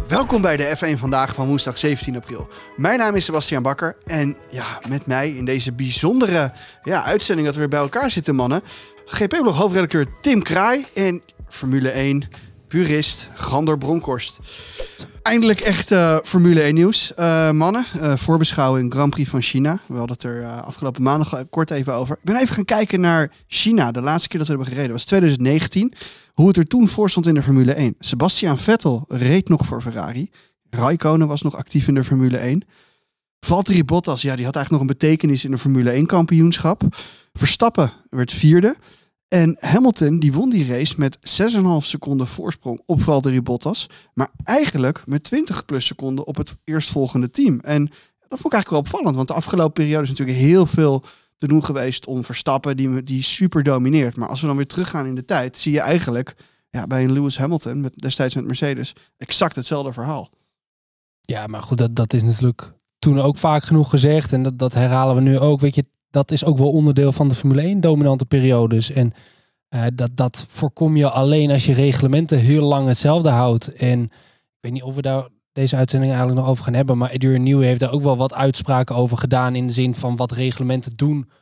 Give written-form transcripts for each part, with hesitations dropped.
Welkom bij de F1 Vandaag van woensdag 17 april. Mijn naam is Sebastian Bakker en met mij in deze bijzondere uitzending dat we weer bij elkaar zitten, mannen. GP-blog hoofdredacteur Tim Kraai en Formule 1 purist Gander Bronkhorst. Eindelijk echt Formule 1 nieuws. Mannen, voorbeschouwing Grand Prix van China. We hadden het er afgelopen maandag kort even over. Ik ben even gaan kijken naar China. De laatste keer dat we hebben gereden was 2019. Hoe het er toen voor stond in de Formule 1. Sebastian Vettel reed nog voor Ferrari. Raikkonen was nog actief in de Formule 1. Valtteri Bottas, die had eigenlijk nog een betekenis in de Formule 1 kampioenschap. Verstappen werd vierde. En Hamilton die won die race met 6,5 seconden voorsprong op Valtteri Bottas. Maar eigenlijk met 20 plus seconden op het eerstvolgende team. En dat vond ik eigenlijk wel opvallend. Want de afgelopen periode is natuurlijk heel veel te doen geweest om Verstappen die super domineert. Maar als we dan weer teruggaan in de tijd, zie je eigenlijk bij een Lewis Hamilton, destijds met Mercedes, exact hetzelfde verhaal. Ja, maar goed, dat is natuurlijk toen ook vaak genoeg gezegd. En dat herhalen we nu ook. Weet je, dat is ook wel onderdeel van de Formule 1 dominante periodes. En dat voorkom je alleen als je reglementen heel lang hetzelfde houdt. En ik weet niet of we daar deze uitzending eigenlijk nog over gaan hebben. Maar Adrian Newey heeft daar ook wel wat uitspraken over gedaan. In de zin van wat reglementen doen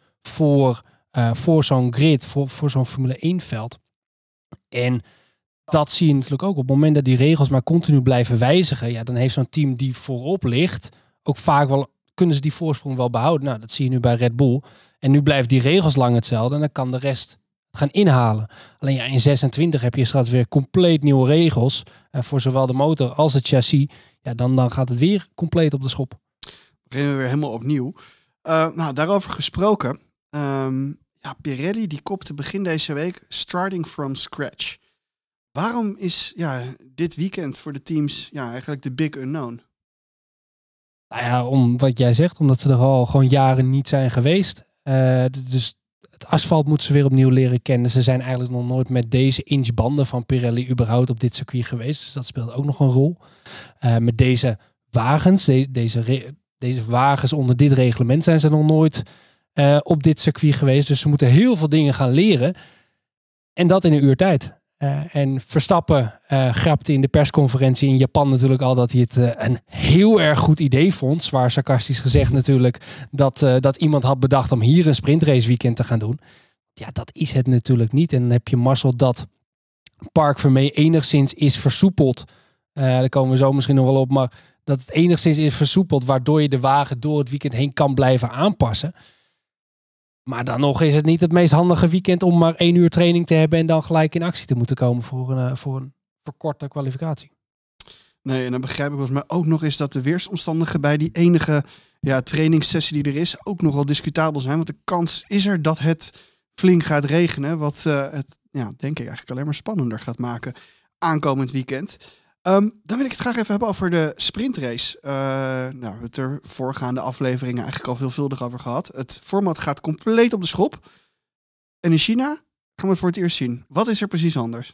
voor zo'n grid, voor zo'n Formule 1 veld. En dat zie je natuurlijk ook. Op het moment dat die regels maar continu blijven wijzigen. Dan heeft zo'n team die voorop ligt ook vaak wel, kunnen ze die voorsprong wel behouden. Nou, dat zie je nu bij Red Bull. En nu blijven die regels lang hetzelfde. En dan kan de rest het gaan inhalen. Alleen in 26 heb je straks weer compleet nieuwe regels. Voor zowel de motor als het chassis. Dan gaat het weer compleet op de schop. Beginnen we weer helemaal opnieuw. Daarover gesproken. Pirelli die kopte begin deze week starting from scratch. Waarom is dit weekend voor de teams eigenlijk de big unknown? Om wat jij zegt, omdat ze er al gewoon jaren niet zijn geweest. Dus het asfalt moeten ze weer opnieuw leren kennen. Ze zijn eigenlijk nog nooit met deze inchbanden van Pirelli überhaupt op dit circuit geweest. Dus dat speelt ook nog een rol. Met deze wagens, deze wagens onder dit reglement zijn ze nog nooit op dit circuit geweest. Dus ze moeten heel veel dingen gaan leren. En dat in een uur tijd. En Verstappen grapte in de persconferentie in Japan natuurlijk al dat hij het een heel erg goed idee vond. Zwaar sarcastisch gezegd natuurlijk dat iemand had bedacht om hier een sprintrace weekend te gaan doen. Ja, dat is het natuurlijk niet. En dan heb je mazzel dat Parc Fermé enigszins is versoepeld. Daar komen we zo misschien nog wel op. Maar dat het enigszins is versoepeld waardoor je de wagen door het weekend heen kan blijven aanpassen. Maar dan nog is het niet het meest handige weekend om maar 1 uur training te hebben en dan gelijk in actie te moeten komen voor een verkorte kwalificatie. Nee, en dan begrijp ik volgens mij ook nog eens dat de weersomstandigheden bij die enige trainingssessie die er is ook nogal discutabel zijn. Want de kans is er dat het flink gaat regenen, wat het denk ik eigenlijk alleen maar spannender gaat maken aankomend weekend. Dan wil ik het graag even hebben over de sprintrace. We hebben het er voorgaande afleveringen eigenlijk al veelvuldig over gehad. Het format gaat compleet op de schop. En in China gaan we het voor het eerst zien. Wat is er precies anders?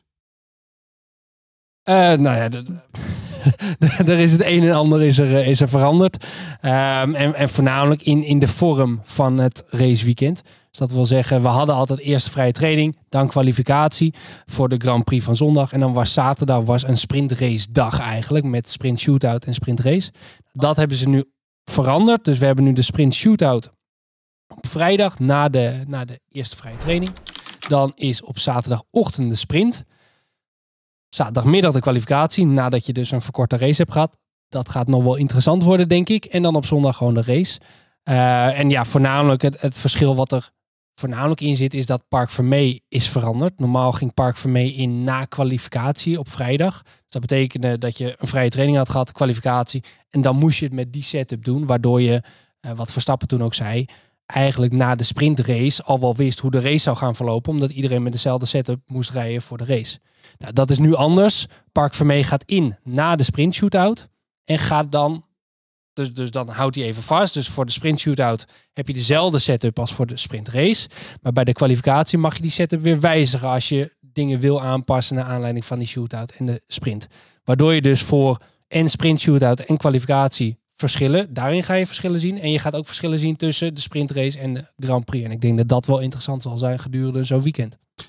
Er is het een en ander is er veranderd. En voornamelijk in de vorm van het raceweekend. Dus dat wil zeggen, we hadden altijd eerst vrije training, dan kwalificatie voor de Grand Prix van zondag. En dan was zaterdag een sprintrace dag eigenlijk, met sprint shootout en sprintrace. Dat hebben ze nu veranderd. Dus we hebben nu de sprint shootout op vrijdag na de eerste vrije training. Dan is op zaterdagochtend de sprint. Zaterdagmiddag de kwalificatie, nadat je dus een verkorte race hebt gehad. Dat gaat nog wel interessant worden, denk ik. En dan op zondag gewoon de race. Voornamelijk het verschil wat er voornamelijk in zit, is dat Parc Fermé is veranderd. Normaal ging Parc Fermé in na kwalificatie op vrijdag. Dus dat betekende dat je een vrije training had gehad, kwalificatie. En dan moest je het met die setup doen, waardoor je, wat Verstappen toen ook zei, eigenlijk na de sprintrace al wel wist hoe de race zou gaan verlopen, omdat iedereen met dezelfde setup moest rijden voor de race. Nou, dat is nu anders. Parc Fermé gaat in na de sprint shootout en gaat dan, dus dan houdt hij even vast. Dus voor de sprint shootout heb je dezelfde setup als voor de sprintrace. Maar bij de kwalificatie mag je die setup weer wijzigen als je dingen wil aanpassen naar aanleiding van die shootout en de sprint. Waardoor je dus voor en sprint shootout en kwalificatie verschillen. Daarin ga je verschillen zien. En je gaat ook verschillen zien tussen de sprintrace en de Grand Prix. En ik denk dat dat wel interessant zal zijn gedurende zo'n weekend.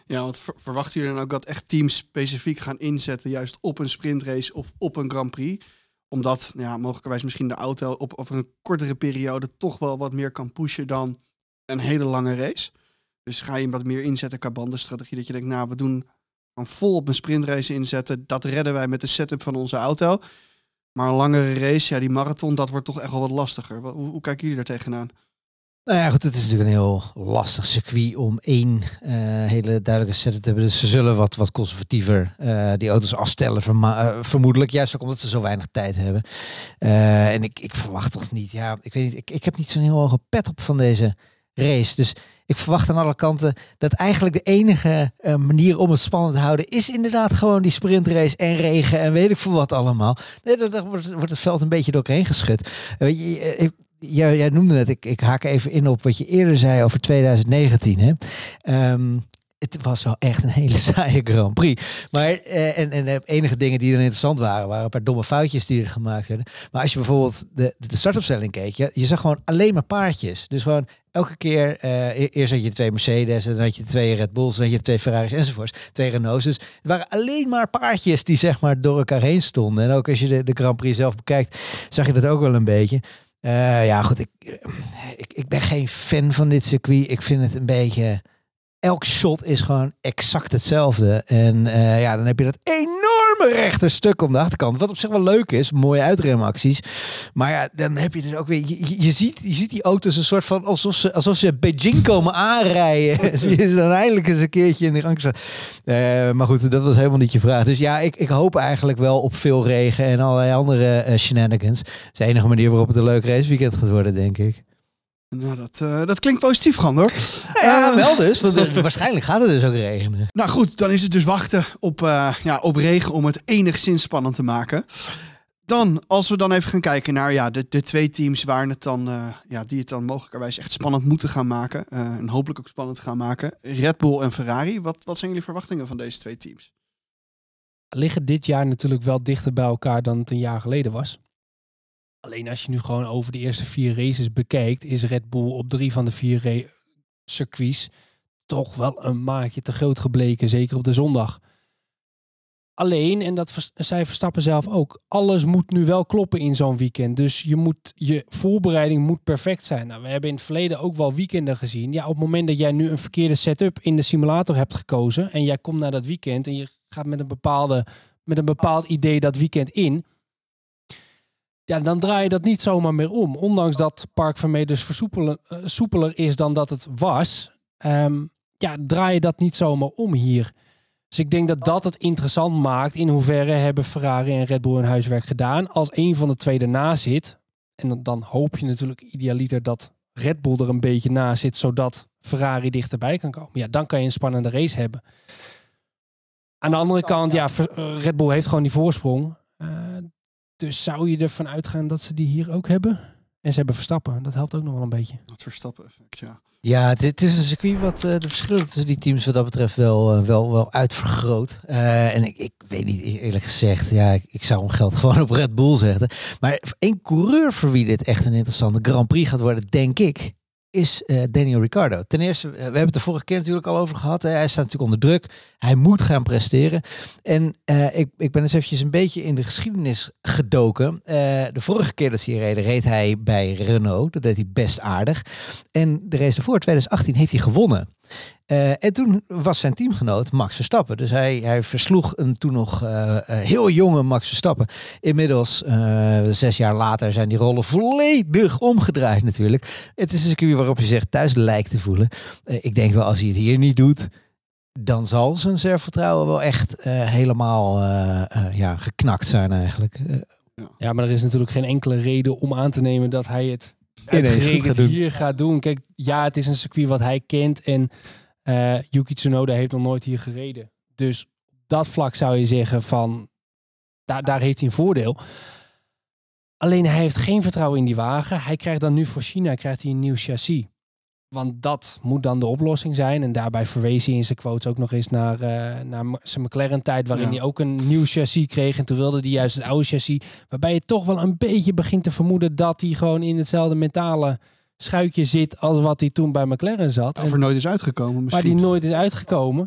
Ja, want verwachten jullie dan ook dat echt teams specifiek gaan inzetten juist op een sprintrace of op een Grand Prix? Omdat mogelijkerwijs misschien de auto op een kortere periode toch wel wat meer kan pushen dan een hele lange race. Dus ga je wat meer inzetten qua bandenstrategie, dat je denkt, we doen van vol op een sprintrace inzetten. Dat redden wij met de setup van onze auto. Maar een langere race, die marathon, dat wordt toch echt wel wat lastiger. Hoe kijken jullie daar tegenaan? Nou ja, goed, het is natuurlijk een heel lastig circuit om één hele duidelijke setup te hebben. Dus ze zullen wat conservatiever die auto's afstellen, vermoedelijk. Juist ook omdat ze zo weinig tijd hebben. En ik verwacht toch niet, ik weet niet, ik heb niet zo'n heel hoge pet op van deze race. Dus ik verwacht aan alle kanten dat eigenlijk de enige manier om het spannend te houden is inderdaad gewoon die sprintrace en regen en weet ik veel wat allemaal. Nee, daar wordt het veld een beetje doorheen geschud. Weet je, jij noemde het, ik haak even in op wat je eerder zei over 2019. Hè? Het was wel echt een hele saaie Grand Prix. Maar, en de enige dingen die dan interessant waren een paar domme foutjes die er gemaakt werden. Maar als je bijvoorbeeld de startopstelling keek, je zag gewoon alleen maar paardjes. Dus gewoon elke keer, eerst had je 2 Mercedes, en dan had je 2 Red Bulls, dan had je 2 Ferraris enzovoorts, 2 Renaults. Dus het waren alleen maar paardjes die zeg maar door elkaar heen stonden. En ook als je de Grand Prix zelf bekijkt, zag je dat ook wel een beetje. Goed, ik ben geen fan van dit circuit. Ik vind het een beetje... Elk shot is gewoon exact hetzelfde. En dan heb je dat enorme rechte stuk om de achterkant. Wat op zich wel leuk is. Mooie uitremacties. Maar dan heb je dus ook weer... Je ziet die auto's een soort van... Alsof ze Beijing komen aanrijden. Zie je ze dan eindelijk eens een keertje in de rang staan. Maar goed, dat was helemaal niet je vraag. Dus ik hoop eigenlijk wel op veel regen en allerlei andere shenanigans. Dat is de enige manier waarop het een leuk raceweekend gaat worden, denk ik. Nou, dat klinkt positief, Gander. Ja, wel dus. Want waarschijnlijk gaat het dus ook regenen. Nou goed, dan is het dus wachten op regen om het enigszins spannend te maken. Dan, als we dan even gaan kijken naar de 2 teams waar het dan, die het dan mogelijkerwijs echt spannend moeten gaan maken. En hopelijk ook spannend gaan maken. Red Bull en Ferrari. Wat zijn jullie verwachtingen van deze 2 teams? Liggen dit jaar natuurlijk wel dichter bij elkaar dan het een jaar geleden was. Alleen als je nu gewoon over de eerste 4 races bekijkt, is Red Bull op 3 van de 4 circuits toch wel een maatje te groot gebleken. Zeker op de zondag. Alleen, en dat zei Verstappen zelf ook, alles moet nu wel kloppen in zo'n weekend. Dus je voorbereiding moet perfect zijn. Nou, we hebben in het verleden ook wel weekenden gezien. Ja, op het moment dat jij nu een verkeerde setup in de simulator hebt gekozen en jij komt naar dat weekend en je gaat met een bepaald idee dat weekend in, ja, dan draai je dat niet zomaar meer om. Ondanks dat Park Vermeer dus soepeler is dan dat het was, draai je dat niet zomaar om hier. Dus ik denk dat het interessant maakt. In hoeverre hebben Ferrari en Red Bull hun huiswerk gedaan. Als een van de 2 erna zit. En dan hoop je natuurlijk idealiter dat Red Bull er een beetje na zit. Zodat Ferrari dichterbij kan komen. Ja, dan kan je een spannende race hebben. Aan de andere kant, Red Bull heeft gewoon die voorsprong. Dus zou je ervan uitgaan dat ze die hier ook hebben? En ze hebben Verstappen. Dat helpt ook nog wel een beetje. Het Verstappen-effect, ja. Ja, het is een circuit wat de verschillen tussen die teams wat dat betreft wel uitvergroot. En ik weet niet, eerlijk gezegd, ik zou hem geld gewoon op Red Bull zetten. Maar 1 coureur voor wie dit echt een interessante Grand Prix gaat worden, denk ik, is Daniel Ricciardo. Ten eerste, we hebben het de vorige keer natuurlijk al over gehad. Hè. Hij staat natuurlijk onder druk. Hij moet gaan presteren. En ik ben eens eventjes een beetje in de geschiedenis gedoken. De vorige keer dat ze hier reden, reed hij bij Renault. Dat deed hij best aardig. En de race daarvoor, 2018, heeft hij gewonnen. En toen was zijn teamgenoot Max Verstappen. Dus hij versloeg een toen nog heel jonge Max Verstappen. Inmiddels, 6 jaar later, zijn die rollen volledig omgedraaid natuurlijk. Het is een circuit waarop je zich thuis lijkt te voelen. Ik denk wel, als hij het hier niet doet, dan zal zijn zelfvertrouwen wel echt helemaal geknakt zijn eigenlijk. Ja, maar er is natuurlijk geen enkele reden om aan te nemen dat hij het hier gaat doen. Kijk, het is een circuit wat hij kent en Yuki Tsunoda heeft nog nooit hier gereden. Dus op dat vlak zou je zeggen van, daar heeft hij een voordeel. Alleen hij heeft geen vertrouwen in die wagen. Hij krijgt dan nu voor China een nieuw chassis. Want dat moet dan de oplossing zijn. En daarbij verwees hij in zijn quotes ook nog eens naar zijn McLaren-tijd, waarin hij ook een nieuw chassis kreeg. En toen wilde hij juist het oude chassis. Waarbij je toch wel een beetje begint te vermoeden dat hij gewoon in hetzelfde mentale schuitje zit als wat hij toen bij McLaren zat. Of er nooit is uitgekomen misschien. Waar die nooit is uitgekomen.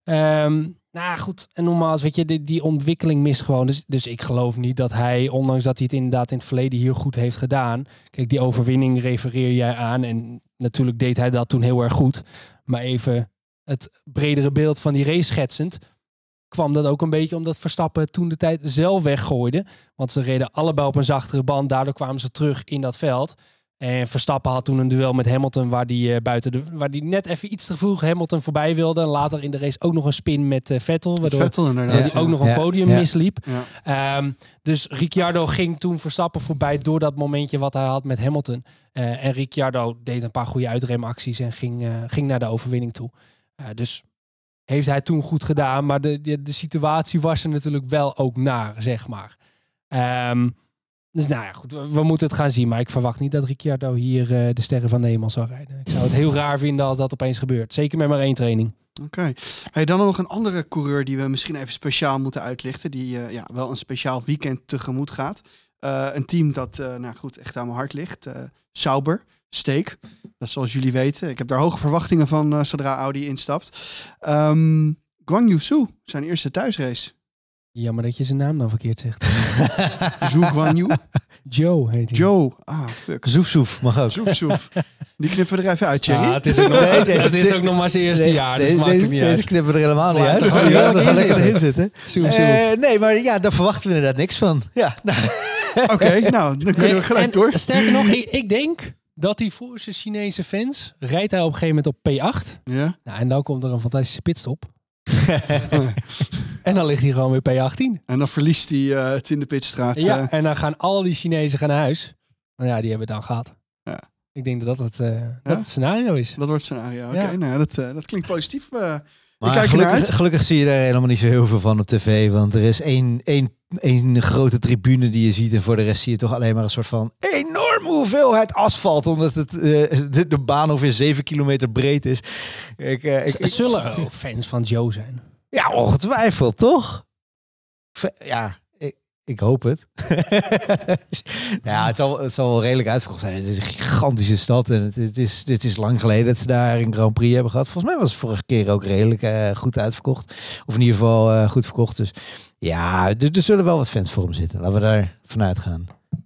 Nou goed, en nogmaals, weet je, die ontwikkeling mist gewoon. Dus ik geloof niet dat hij, ondanks dat hij het inderdaad in het verleden hier goed heeft gedaan. Kijk, die overwinning refereer jij aan. En natuurlijk deed hij dat toen heel erg goed. Maar even het bredere beeld van die race schetsend, kwam dat ook een beetje omdat Verstappen toen de tijd zelf weggooide. Want ze reden allebei op een zachtere band. Daardoor kwamen ze terug in dat veld. En Verstappen had toen een duel met Hamilton waar die net even iets te vroeg Hamilton voorbij wilde. En later in de race ook nog een spin met Vettel. Waardoor Vettel inderdaad. hij ook nog een podium misliep. Ja. Dus Ricciardo ging toen Verstappen voorbij door dat momentje wat hij had met Hamilton. En Ricciardo deed een paar goede uitremacties en ging naar de overwinning toe. Dus heeft hij toen goed gedaan. Maar de situatie was er natuurlijk wel ook naar, zeg maar. Dus nou ja, goed, we moeten het gaan zien. Maar ik verwacht niet dat Ricciardo hier de sterren van de hemel zal rijden. Ik zou het heel raar vinden als dat opeens gebeurt. Zeker met maar 1 training. Oké. Hey, dan nog een andere coureur die we misschien even speciaal moeten uitlichten. Die wel een speciaal weekend tegemoet gaat. Een team dat echt aan mijn hart ligt. Sauber, Steak. Dat is zoals jullie weten. Ik heb daar hoge verwachtingen van zodra Audi instapt. Guan Yu Zhou, zijn eerste thuisrace. Jammer dat je zijn naam dan verkeerd zegt. Zhou Guan Yu? Joe heet hij. Joe. Ah, fuck. Zoef mag ook. Zoef. Die knippen we er even uit, Thierry. Het is ook nog, het is ook nog maar zijn eerste jaar, dus maakt het niet deze uit. knippen er helemaal niet uit. We gaan lekker erin zitten. Zoef. Nee, maar ja, daar verwachten we inderdaad niks van. Ja. Oké, nou, dan kunnen we gelijk door. Sterker nog, ik denk dat hij voor zijn Chinese fans rijdt hij op een gegeven moment op P8. Ja. Nou, en dan komt er een fantastische pitstop. En dan ligt hij gewoon weer P18. En dan verliest hij het in de pitstraat. Ja, en dan gaan al die Chinezen naar huis. Nou ja, die hebben het dan gehad. Ja. Ik denk dat het scenario is. Dat wordt het scenario. Oké, Ja. nou, dat klinkt positief. Maar ik kijk er naar uit. gelukkig zie je daar helemaal niet zo heel veel van op tv. Want er is één grote tribune die je ziet. En voor de rest zie je toch alleen maar een soort van enorme hoeveelheid asfalt. Omdat het de baan ongeveer 7 kilometer breed is. Zullen er ook fans van Joe zijn? Ja, ongetwijfeld, toch? Ja, ik hoop het. Ja, het zal wel redelijk uitverkocht zijn. Het is een gigantische stad. En het is lang geleden dat ze daar een Grand Prix hebben gehad. Volgens mij was het vorige keer ook redelijk goed uitverkocht. Of in ieder geval goed verkocht. Dus ja, er zullen wel wat fans voor hem zitten. Laten we daar vanuit gaan.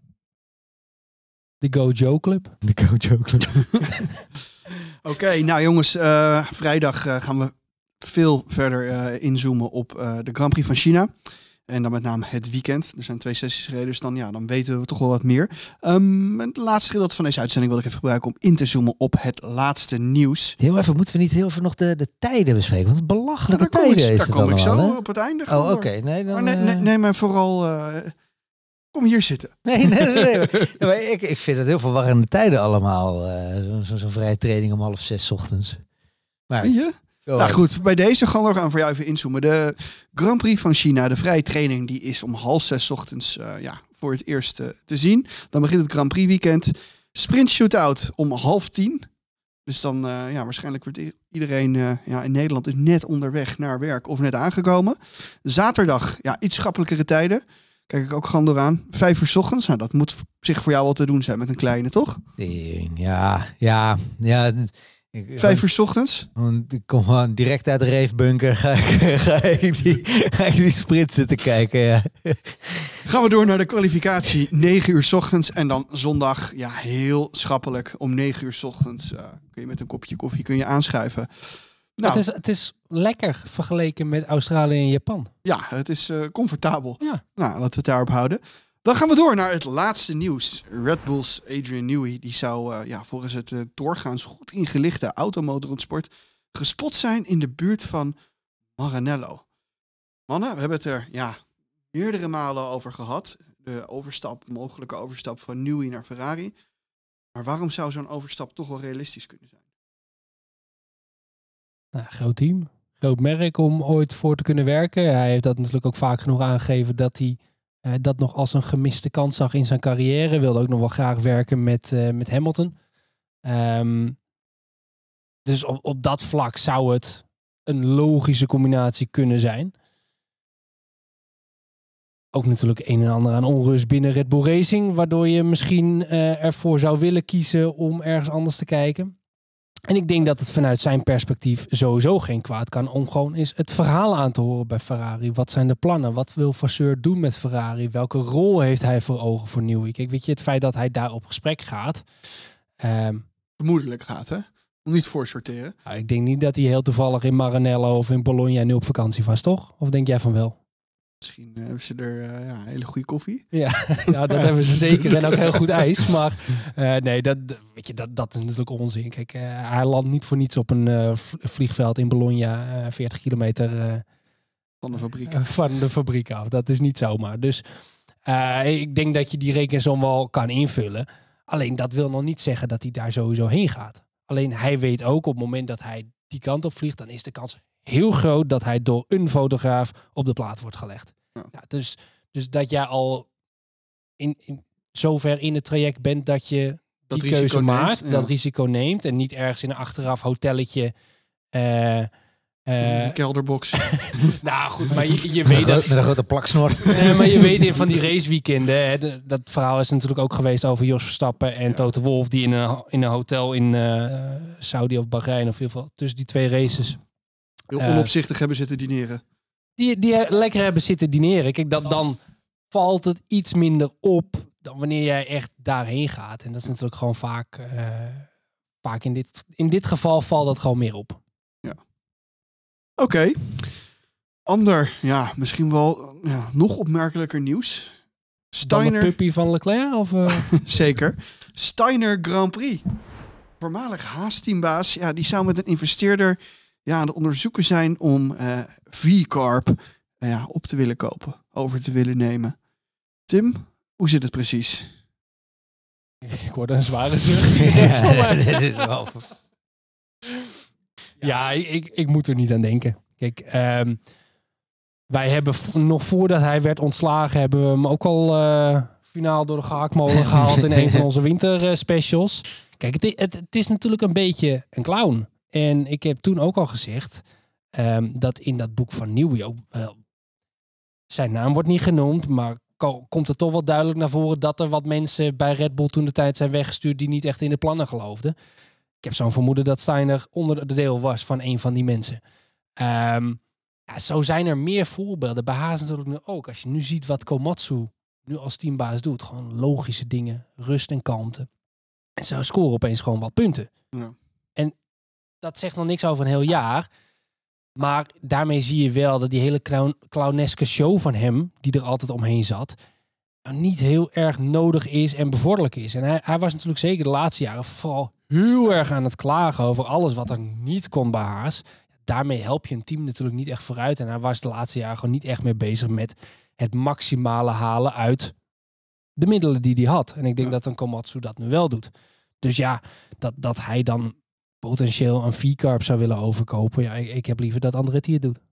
De Go Joe Club. De Go Joe Club. Oké, nou jongens, vrijdag gaan we veel verder inzoomen op de Grand Prix van China. En dan met name het weekend. Er zijn 2 sessies gereden, dus dan weten we toch wel wat meer. Het laatste gedeelte van deze uitzending wil ik even gebruiken om in te zoomen op het laatste nieuws. Heel even, moeten we niet heel even nog de tijden bespreken? Want belachelijke Daar kom tijden is daar het kom ik allemaal, zo hè? op het einde. Oh, oké. Nee, dan, Maar nee, maar vooral... kom hier zitten. Nee. Maar ik vind het heel verwarrende tijden allemaal. Zo'n vrije training om 5:30 ochtends. Maar, Vind je? Nou goed, bij deze gaan we voor jou even inzoomen. De Grand Prix van China, de vrije training, die is om 5:30 ochtends voor het eerst te zien. Dan begint het Grand Prix weekend. Sprint shootout om 9:30. Dus dan waarschijnlijk wordt iedereen in Nederland is net onderweg naar werk of net aangekomen. Zaterdag, iets schappelijkere tijden. Kijk ik ook gewoon dooraan. 5:00 ochtends. Nou, dat moet zich voor jou wel te doen zijn met een kleine, toch? Ja. 5:00 ochtends. Ik kom gewoon direct uit de reefbunker. Ga ik die sprint zitten kijken. Ja. Gaan we door naar de kwalificatie. 9:00 ochtends. En dan zondag, heel schappelijk. Om 9:00 ochtends kun je met een kopje koffie aanschuiven. Nou, Het is lekker vergeleken met Australië en Japan. Ja, het is comfortabel. Ja. Nou, laten we het daarop houden. Dan gaan we door naar het laatste nieuws. Red Bull's Adrian Newey, die zou volgens het doorgaans goed ingelichte automotorsport gespot zijn in de buurt van Maranello. Mannen, we hebben het er meerdere malen over gehad. De mogelijke overstap van Newey naar Ferrari. Maar waarom zou zo'n overstap toch wel realistisch kunnen zijn? Nou, groot team. Groot merk om ooit voor te kunnen werken. Hij heeft dat natuurlijk ook vaak genoeg aangegeven dat hij dat nog als een gemiste kans zag in zijn carrière. Wilde ook nog wel graag werken met Hamilton. Dus op dat vlak zou het een logische combinatie kunnen zijn. Ook natuurlijk een en ander aan onrust binnen Red Bull Racing, waardoor je misschien ervoor zou willen kiezen om ergens anders te kijken. En ik denk dat het vanuit zijn perspectief sowieso geen kwaad kan om gewoon eens het verhaal aan te horen bij Ferrari. Wat zijn de plannen? Wat wil Vasseur doen met Ferrari? Welke rol heeft hij voor ogen voor Newey? Kijk, weet je, het feit dat hij daar op gesprek gaat. Vermoedelijk gaat, hè? Om niet voor sorteren. Nou, ik denk niet dat hij heel toevallig in Maranello of in Bologna nu op vakantie was, toch? Of denk jij van wel? Misschien hebben ze er hele goede koffie. Ja, ja, dat hebben ze zeker. En ook heel goed ijs. Maar nee, dat is natuurlijk onzin. Kijk, hij landt niet voor niets op een vliegveld in Bologna, 40 kilometer Van de fabriek. Van de fabriek af. Dat is niet zomaar. Dus ik denk dat je die rekensom wel kan invullen. Alleen dat wil nog niet zeggen dat hij daar sowieso heen gaat. Alleen hij weet ook op het moment dat hij die kant op vliegt, dan is de kans heel groot dat hij door een fotograaf op de plaat wordt gelegd. Ja. Ja, dus dat jij al in zover in het traject bent dat je Dat die keuze maakt, ja. dat risico neemt en niet ergens in een achteraf hotelletje. Een kelderbox. Nou goed, maar je weet dat. Met een grote plaksnor. Maar je weet in van die raceweekenden, hè, dat verhaal is natuurlijk ook geweest over Jos Verstappen en Toto Wolff, die in een hotel in Saudi of Bahrein of in ieder geval tussen die twee races Heel onopzichtig hebben zitten dineren. Die lekker hebben zitten dineren. Kijk, dan valt het iets minder op dan wanneer jij echt daarheen gaat. En dat is natuurlijk gewoon vaak in dit geval valt dat gewoon meer op. Oké. Ander, misschien wel nog opmerkelijker nieuws. Dan de Steiner, puppy van Leclerc? Of, zeker. Steiner Grand Prix. Voormalig Haas-teambaas. Ja, die zou met een investeerder aan het onderzoeken zijn om V-Carb op te willen kopen. Over te willen nemen. Tim, hoe zit het precies? Ik hoorde een zware zucht. Dit is wel... Ja, ik moet er niet aan denken. Kijk, wij hebben nog voordat hij werd ontslagen, hebben we hem ook al finaal door de gehaktmolen gehaald in een van onze winterspecials. Kijk, het is natuurlijk een beetje een clown. En ik heb toen ook al gezegd dat in dat boek van Newey ook zijn naam wordt niet genoemd, maar komt er toch wel duidelijk naar voren dat er wat mensen bij Red Bull toen de tijd zijn weggestuurd die niet echt in de plannen geloofden. Ik heb zo'n vermoeden dat Steiner onder de deel was van een van die mensen. Zo zijn er meer voorbeelden. Bij Haas natuurlijk nu ook. Als je nu ziet wat Komatsu nu als teambaas doet. Gewoon logische dingen. Rust en kalmte. En ze scoren opeens gewoon wat punten. Ja. En dat zegt nog niks over een heel jaar. Maar daarmee zie je wel dat die hele clowneske show van hem, die er altijd omheen zat, niet heel erg nodig is en bevorderlijk is. En hij was natuurlijk zeker de laatste jaren vooral heel erg aan het klagen over alles wat er niet kon bij Haas. Daarmee help je een team natuurlijk niet echt vooruit. En hij was de laatste jaren gewoon niet echt meer bezig met het maximale halen uit de middelen die hij had. En ik denk dat een Komatsu dat nu wel doet. Dus dat hij dan potentieel een V-Carb zou willen overkopen. Ja, ik heb liever dat Andretti het doet.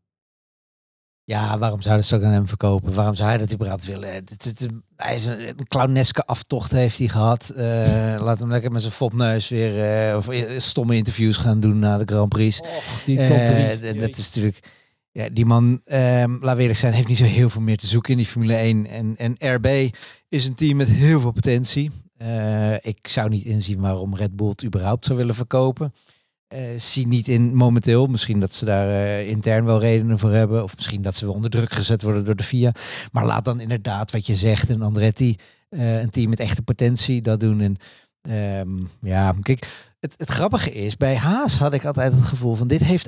Ja, waarom zouden ze ook aan hem verkopen? Waarom zou hij dat überhaupt willen? Hij is een clowneske aftocht heeft hij gehad. Laat hem lekker met zijn fopneus weer stomme interviews gaan doen na de Grand Prix. Die top 3. Dat is natuurlijk... Ja, die man, laat we eerlijk zijn, heeft niet zo heel veel meer te zoeken in die Formule 1. En RB is een team met heel veel potentie. Ik zou niet inzien waarom Red Bull het überhaupt zou willen verkopen. Zie niet in momenteel. Misschien dat ze daar intern wel redenen voor hebben. Of misschien dat ze wel onder druk gezet worden door de FIA. Maar laat dan inderdaad wat je zegt. En Andretti, een team met echte potentie, dat doen. En kijk, het grappige is, bij Haas had ik altijd het gevoel van dit heeft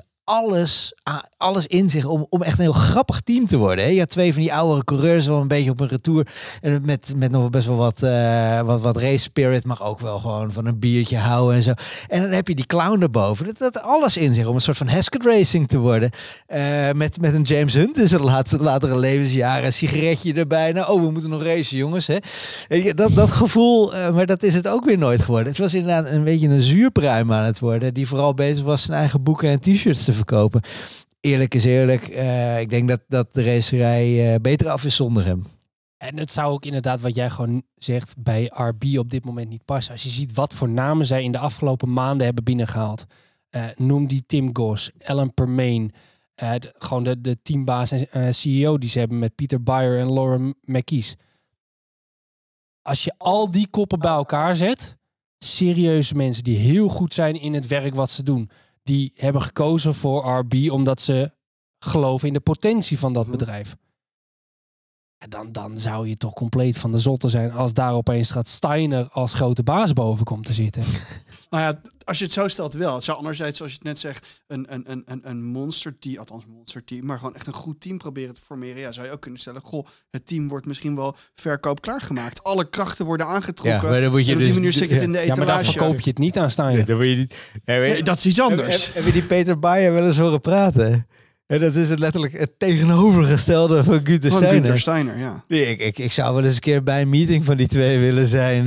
alles in zich om echt een heel grappig team te worden. Hè? Je had twee van die oudere coureurs wel een beetje op een retour. En met nog best wel wat race spirit, maar ook wel gewoon van een biertje houden en zo. En dan heb je die clown erboven. Dat alles in zich om een soort van Heskett Racing te worden. Met een James Hunt in zijn latere levensjaren. Een sigaretje erbij. Nou, we moeten nog racen, jongens. Hè? Dat gevoel, maar dat is het ook weer nooit geworden. Het was inderdaad een beetje een zuurpruim aan het worden. Die vooral bezig was zijn eigen boeken en t-shirts te verkopen. Eerlijk is eerlijk. Ik denk dat de racerij beter af is zonder hem. En het zou ook inderdaad, wat jij gewoon zegt, bij RB op dit moment niet passen. Als je ziet wat voor namen zij in de afgelopen maanden hebben binnengehaald. Noem die Tim Goss, Alan Permane. Gewoon de teambaas en CEO die ze hebben met Peter Beyer en Lauren McKees. Als je al die koppen bij elkaar zet, serieuze mensen die heel goed zijn in het werk wat ze doen. Die hebben gekozen voor RB omdat ze geloven in de potentie van dat bedrijf. Dan zou je toch compleet van de zotte zijn als daar opeens gaat Steiner als grote baas boven komt te zitten. Nou ja, als je het zo stelt wel. Het zou anderzijds, zoals je het net zegt, een monsterteam, althans monsterteam, maar gewoon echt een goed team proberen te formeren. Ja, zou je ook kunnen stellen, goh, het team wordt misschien wel verkoop klaargemaakt. Alle krachten worden aangetrokken. Ja, maar dan moet je en op die dus, manier zit het in de etalage. Ja, maar dan verkoop je het niet aan Steiner. Dan wil je niet. Nee, dat is iets anders. Heb je die Peter Bayer wel eens horen praten? En dat is het letterlijk het tegenovergestelde van Günther Steiner. Günther Steiner, ja. Nee, ik zou wel eens een keer bij een meeting van die twee willen zijn.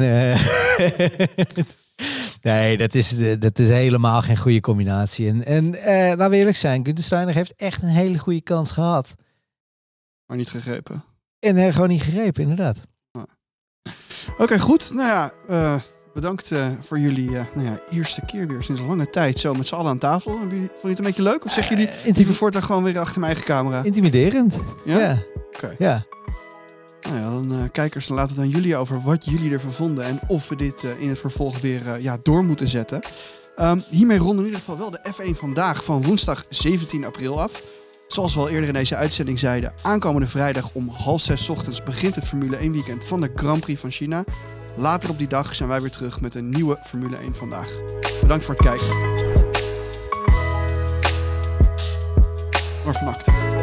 Nee, dat is helemaal geen goede combinatie. En laten we eerlijk zijn, Günther Steiner heeft echt een hele goede kans gehad. Maar niet gegrepen. En gewoon niet gegrepen, inderdaad. Oké, goed. Nou ja, bedankt voor jullie eerste keer weer sinds een lange tijd zo met z'n allen aan tafel. Vond je het een beetje leuk? Of zeggen jullie liever voortaan gewoon weer achter mijn eigen camera? Intimiderend. Ja. Oké. Ja. Nou ja, dan kijkers, laat het aan jullie over wat jullie ervan vonden en of we dit in het vervolg weer door moeten zetten. Hiermee ronden we in ieder geval wel de F1 vandaag van woensdag 17 april af. Zoals we al eerder in deze uitzending zeiden, aankomende vrijdag om 5:30 ochtends begint het Formule 1 weekend van de Grand Prix van China. Later op die dag zijn wij weer terug met een nieuwe Formule 1 vandaag. Bedankt voor het kijken. Maar van akte.